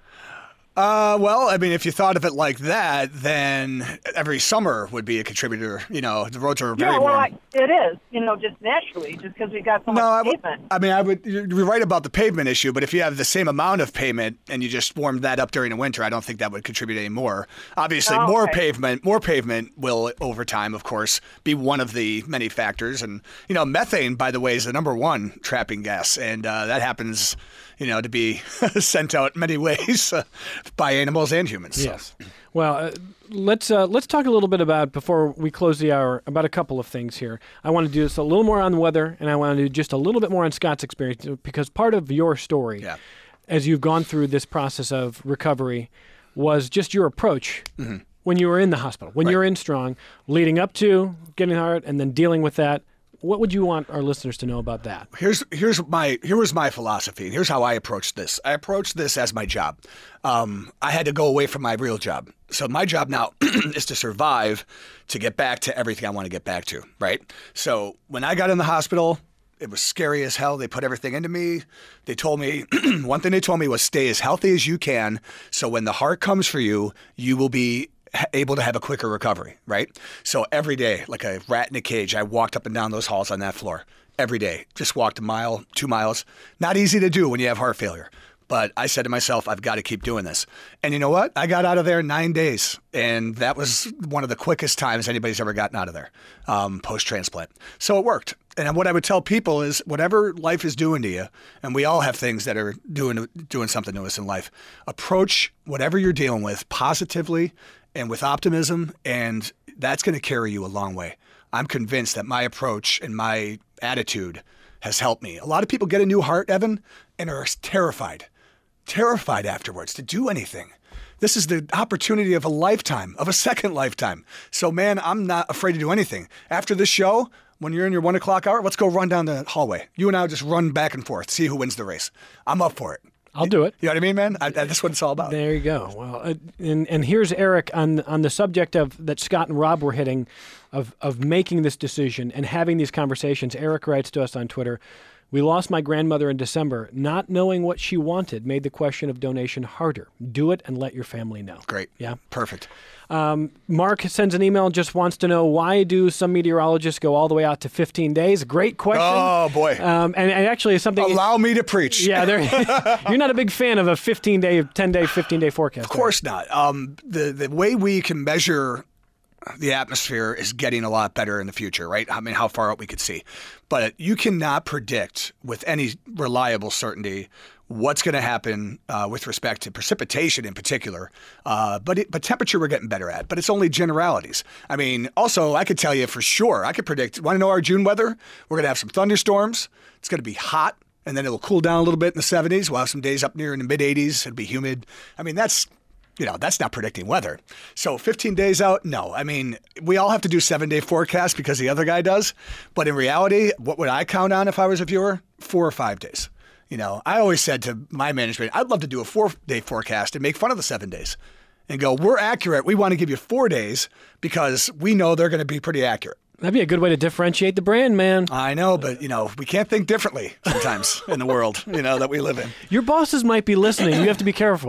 Uh, well, I mean, if you thought of it like that, then every summer would be a contributor. You know, the roads are very yeah, well, warm. I, it is, you know, just naturally, just because we got so No, I much would- pavement. I mean, I would. You're right about the pavement issue, but if you have the same amount of pavement and you just warmed that up during the winter, I don't think that would contribute any more. Obviously, Oh, more okay. pavement, more pavement will, over time, of course, be one of the many factors. And you know, methane, by the way, is the number one trapping gas, and uh, that happens, you know, to be sent out many ways uh, by animals and humans. So. Yes. Well, uh, let's uh, let's talk a little bit about, before we close the hour, about a couple of things here. I want to do this a little more on the weather, and I want to do just a little bit more on Scott's experience, because part of your story, Yeah. as you've gone through this process of recovery, was just your approach Mm-hmm. when you were in the hospital, when you were in Strong, leading up to getting hurt, and then dealing with that. What would you want our listeners to know about that? Here's here's my here was my philosophy. Here's how I approached this. I approached this as my job. Um, I had to go away from my real job. So my job now is to survive, to get back to everything I want to get back to. Right. So when I got in the hospital, it was scary as hell. They put everything into me. They told me one thing they told me was stay as healthy as you can. So when the heart comes for you, you will be able to have a quicker recovery, right? So every day, like a rat in a cage, I walked up and down those halls on that floor every day. Just walked a mile, two miles. Not easy to do when you have heart failure. But I said to myself, I've got to keep doing this. And you know what? I got out of there in nine days. And that was one of the quickest times anybody's ever gotten out of there um, post-transplant. So it worked. And what I would tell people is whatever life is doing to you, and we all have things that are doing doing something to us in life, approach whatever you're dealing with positively and with optimism, and that's going to carry you a long way. I'm convinced that my approach and my attitude has helped me. A lot of people get a new heart, Evan, and are terrified, terrified afterwards to do anything. This is the opportunity of a lifetime, of a second lifetime. So, man, I'm not afraid to do anything. After this show, when you're in your one o'clock hour, let's go run down the hallway. You and I will just run back and forth, see who wins the race. I'm up for it. I'll do it. You know what I mean, man? I, that's what it's all about. There you go. Well, uh, and and here's Eric on on the subject of that Scott and Rob were hitting, of of making this decision and having these conversations. Eric writes to us on Twitter, "We lost my grandmother in December. Not knowing what she wanted made the question of donation harder. Do it and let your family know." Great. Yeah. Perfect. Um, Mark sends an email and just wants to know, why do some meteorologists go all the way out to fifteen days? Great question. Oh, boy. Um, and, and actually, it's something. Allow me to preach. Yeah, you're not a big fan of a fifteen day, ten day, fifteen day forecast. Of course not. Um, the the way we can measure the atmosphere is getting a lot better in the future, right? I mean, how far out we could see. But you cannot predict with any reliable certainty what's going to happen uh, with respect to precipitation in particular. Uh, but it, but temperature we're getting better at. But it's only generalities. I mean, also, I could tell you for sure, I could predict, want to know our June weather? We're going to have some thunderstorms. It's going to be hot, and then it'll cool down a little bit in the seventies. We'll have some days up near in the mid eighties. It'll be humid. I mean, that's... You know, that's not predicting weather. So fifteen days out, no. I mean, we all have to do seven-day forecasts because the other guy does. But in reality, what would I count on if I was a viewer? Four or five days. You know, I always said to my management, I'd love to do a four-day forecast and make fun of the seven days and go, we're accurate. We want to give you four days because we know they're going to be pretty accurate. That'd be a good way to differentiate the brand, man. I know, but, you know, we can't think differently sometimes in the world, you know, that we live in. Your bosses might be listening. You have to be careful.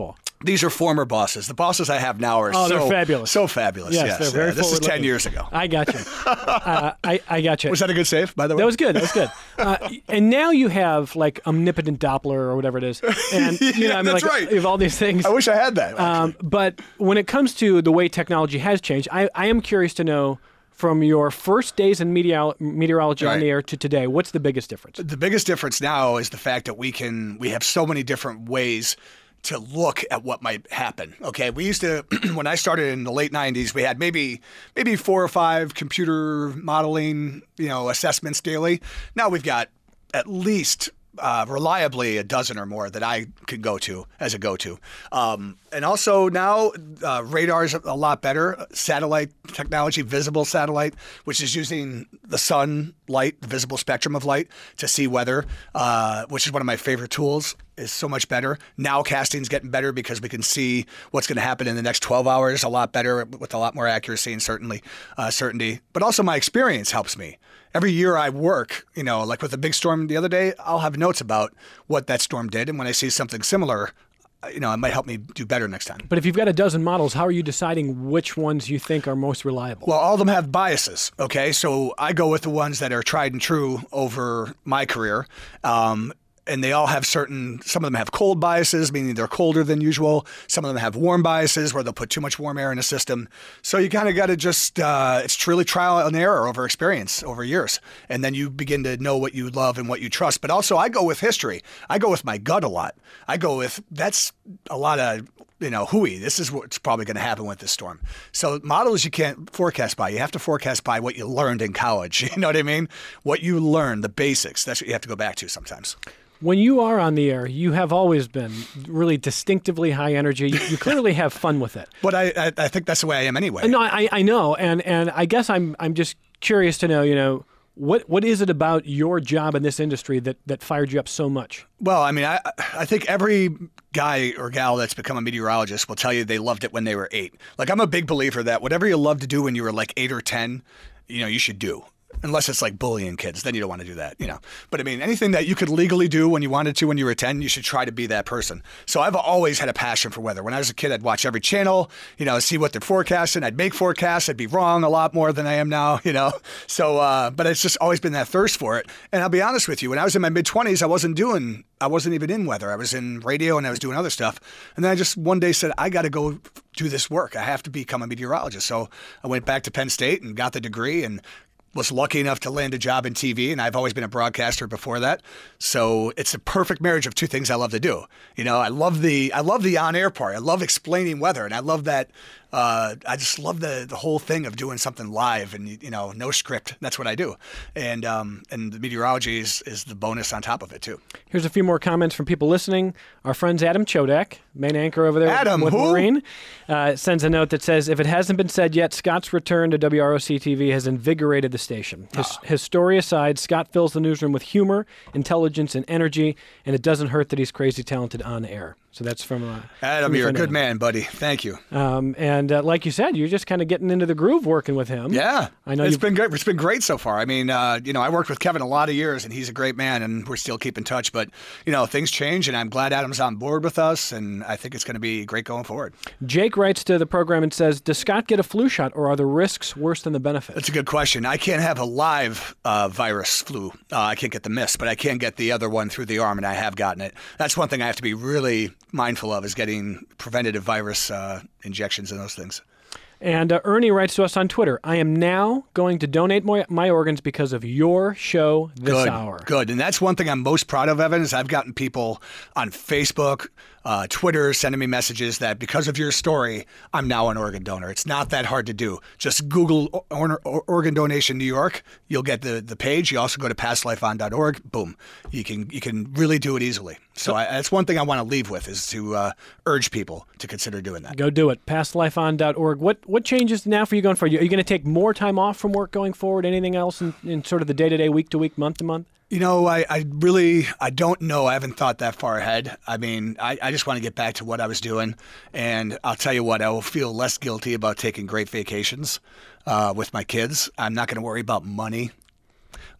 These are former bosses. The bosses I have now are oh, so they're fabulous. So fabulous. Yes, yes. they're very yeah, this is ten forward-looking. years ago. I got you. uh, I, I got you. Was that a good save, by the way? That was good. That was good. Uh, and now you have like omnipotent Doppler or whatever it is, and you yeah, know, I mean, that's like right. you have all these things. I wish I had that. Um, but when it comes to the way technology has changed, I, I am curious to know. From your first days in meteor- meteorology Right. on the air to today, what's the biggest difference? The biggest difference now is the fact that we can we have so many different ways to look at what might happen. Okay, we used to when I started in the late nineties, we had maybe maybe four or five computer modeling, you know, assessments daily. Now we've got at least uh, reliably a dozen or more that I could go to as a go-to. Um, and also now uh, radar is a lot better. Satellite technology, visible satellite, which is using the sun light, the visible spectrum of light to see weather, uh, which is one of my favorite tools, is so much better. Nowcasting is getting better because we can see what's going to happen in the next twelve hours a lot better with a lot more accuracy and certainly uh, certainty. But also my experience helps me. Every year I work, you know, like with a big storm the other day, I'll have notes about what that storm did. And when I see something similar, you know, it might help me do better next time. But if you've got a dozen models, how are you deciding which ones you think are most reliable? Well, all of them have biases, okay? So I go with the ones that are tried and true over my career. Um, and they all have certain, some of them have cold biases, meaning they're colder than usual. Some of them have warm biases where they'll put too much warm air in a system. So you kind of got to just, uh, it's truly trial and error over experience, over years. And then you begin to know what you love and what you trust. But also I go with history. I go with my gut a lot. I go with, that's a lot of, you know, hooey. This is what's probably going to happen with this storm. So models you can't forecast by. You have to forecast by what you learned in college. You know what I mean? What you learned, the basics. That's what you have to go back to sometimes. When you are on the air, you have always been really distinctively high energy. You, you clearly have fun with it. But I, I, I think that's the way I am anyway. No, I, I know, and and I guess I'm I'm just curious to know, you know, what what is it about your job in this industry that, that fired you up so much? Well, I mean, I I think every guy or gal that's become a meteorologist will tell you they loved it when they were eight. Like I'm a big believer that whatever you love to do when you were like eight or ten, you know, you should do. Unless it's like bullying kids, then you don't want to do that, you know. But I mean, anything that you could legally do when you wanted to when you were ten, you should try to be that person. So I've always had a passion for weather. When I was a kid, I'd watch every channel, you know, see what they're forecasting. I'd make forecasts. I'd be wrong a lot more than I am now, you know. So, uh, but it's just always been that thirst for it. And I'll be honest with you, when I was in my mid-twenties, I wasn't doing, I wasn't even in weather. I was in radio and I was doing other stuff. And then I just one day said, I got to go do this work. I have to become a meteorologist. So I went back to Penn State and got the degree and was lucky enough to land a job in T V, and I've always been a broadcaster before that. So it's a perfect marriage of two things I love to do. You know, I love the I love the on-air part. I love explaining weather, and I love that. Uh, I just love the the whole thing of doing something live and, you know, no script. That's what I do. And um, and the meteorology is, is the bonus on top of it, too. Here's a few more comments from people listening. Our friends Adam Chodak, main anchor over there Adam, with who? Maureen, uh, sends a note that says, if it hasn't been said yet, Scott's return to W R O C T V has invigorated the station. His, Oh. his story aside, Scott fills the newsroom with humor, intelligence, and energy, and it doesn't hurt that he's crazy talented on air. So that's from uh, Adam, from you're a friend good Adam. man, buddy. Thank you. Um, and uh, like you said, you're just kind of getting into the groove working with him. Yeah, I know it's you've been great. It's been great so far. I mean, uh, you know, I worked with Kevin a lot of years, and he's a great man, and we're still keeping touch. But you know, things change, and I'm glad Adam's on board with us, and I think it's going to be great going forward. Jake writes to the program and says, does Scott get a flu shot, or are the risks worse than the benefits? That's a good question. I can't have a live uh, virus flu. Uh, I can't get the mist, but I can get the other one through the arm, and I have gotten it. That's one thing I have to be really mindful of, is getting preventative virus uh, injections and those things. And uh, Ernie writes to us on Twitter, I am now going to donate my, my organs because of your show this Good, hour. Good. And that's one thing I'm most proud of, Evan, is I've gotten people on Facebook, uh, Twitter, sending me messages that because of your story, I'm now an organ donor. It's not that hard to do. Just Google or, or, Organ Donation New York. You'll get the, the page. You also go to past life on dot org. Boom. You can you can really do it easily. So I, that's one thing I want to leave with, is to uh, urge people to consider doing that. Go do it. past life on dot org. What what changes now for you going forward? Are you going to take more time off from work going forward? Anything else in, in sort of the day-to-day, week-to-week, month-to-month? You know, I, I really, I don't know. I haven't thought that far ahead. I mean, I, I just want to get back to what I was doing. And I'll tell you what, I will feel less guilty about taking great vacations uh, with my kids. I'm not going to worry about money.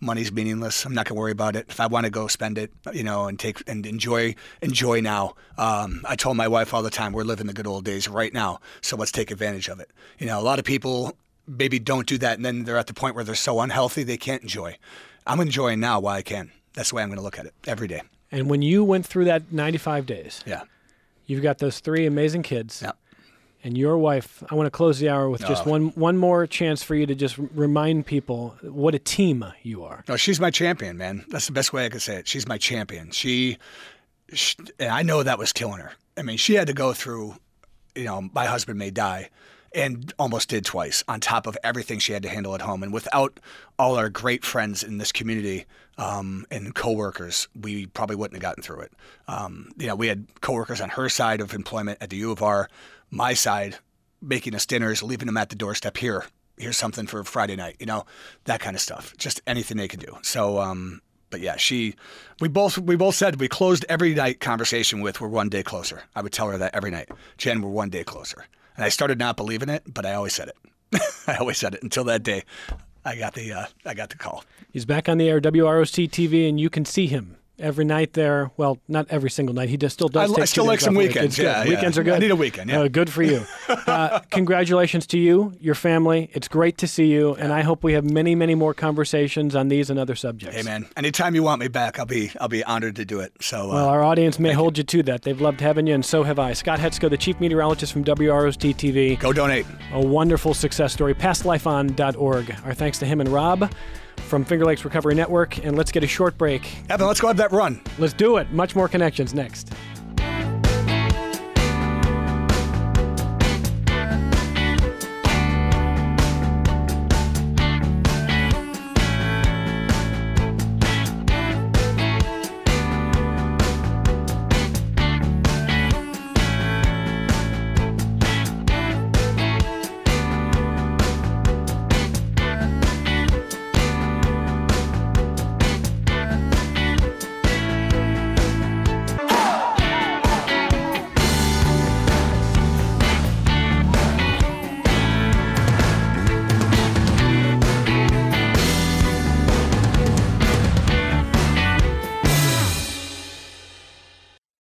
money's meaningless. I'm not going to worry about it. If I want to go spend it, you know, and take and enjoy enjoy now. Um, I told my wife all the time, we're living the good old days right now, so let's take advantage of it. You know, a lot of people maybe don't do that, and then they're at the point where they're so unhealthy they can't enjoy. I'm enjoying now while I can. That's the way I'm going to look at it every day. And when you went through that ninety-five days, yeah, you've got those three amazing kids. Yeah. And your wife, I want to close the hour with just Oh. one one more chance for you to just remind people what a team you are. No, she's my champion, man. That's the best way I could say it. She's my champion. She, she and I know that was killing her. I mean, she had to go through, you know, my husband may die, and almost did twice on top of everything she had to handle at home. And without all our great friends in this community um, and coworkers, we probably wouldn't have gotten through it. Um, you know, we had coworkers on her side of employment at the U of R, my side, making us dinners, leaving them at the doorstep. Here, here's something for Friday night, you know, that kind of stuff. Just anything they could do. So, um, but yeah, she, we both, we both said we closed every night conversation with, we're one day closer. I would tell her that every night. Jen, we're one day closer. And I started not believing it, but I always said it. I always said it until that day. I got the, uh, I got the call. He's back on the air, W R O C T V, and you can see him every night there. Well, not every single night. He just still does I, take I still two like days some off a week. weekends. It's Yeah, good. yeah. Weekends are good. I need a weekend. Yeah, Uh, good for you. Uh, congratulations to you, your family. It's great to see you, and I hope we have many, many more conversations on these and other subjects. Hey, man. Anytime you want me back, I'll be, I'll be honored to do it. So, uh, Well, our audience may hold you to that. They've loved having you, and so have I. Scott Hetzko, the chief meteorologist from W R O C T V. Go donate. A wonderful success story. past life on dot org. Our thanks to him and Rob from Finger Lakes Recovery Network. And let's get a short break. Evan, let's go have that run. Let's do it. Much more connections next.